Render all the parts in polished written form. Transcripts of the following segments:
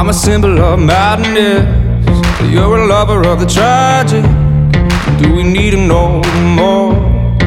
I'm a symbol of madness. You're a lover of the tragic. Do we need to know more?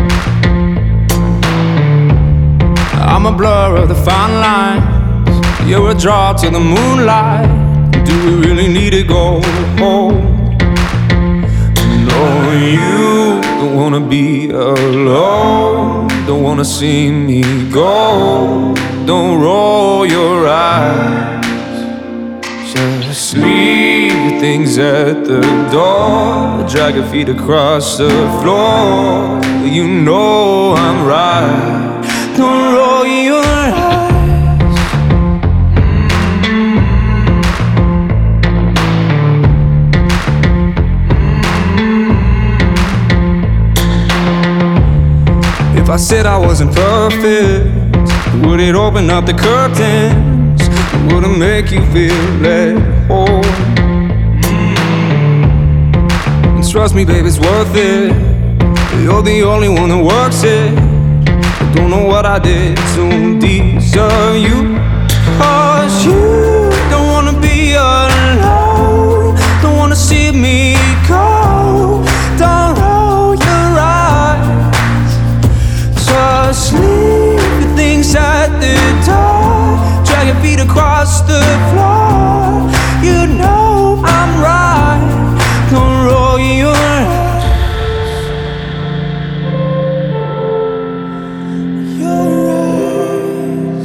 I'm a blur of the fine lines. You're a draw to the moonlight. Do we really need to go home? No, you don't wanna be alone. Don't wanna see me go. Don't roll your eyes. Just leave your things at the door. Drag your feet across the floor. You know I'm right. Don't roll your eyes. If I said I wasn't perfect, would it open up the curtains? Would it make you feel at home? And trust me, babe, it's worth it. You're the only one that works it. I don't know what I did to deserve you. 'Cause you don't wanna be alone. Don't wanna see me go. Don't roll your eyes. Just leave your things at the door. Drag your feet across the floor. You know I'm right. Don't roll your eyes. Your eyes.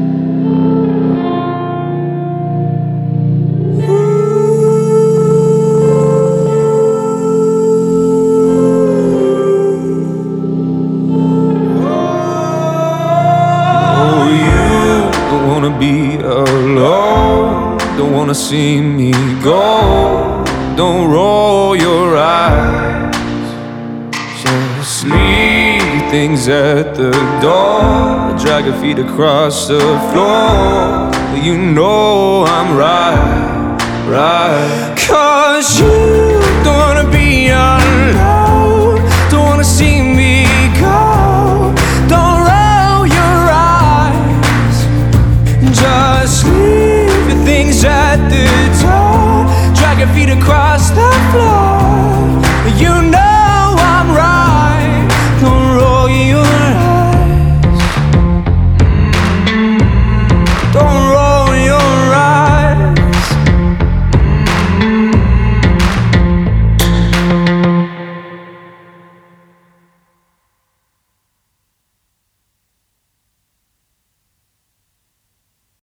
Oh, you don't wanna be alone. Don't wanna see me go. Don't roll your eyes. Just leave your things at the door. Drag your feet across the floor. You know I'm right, right. 'Cause you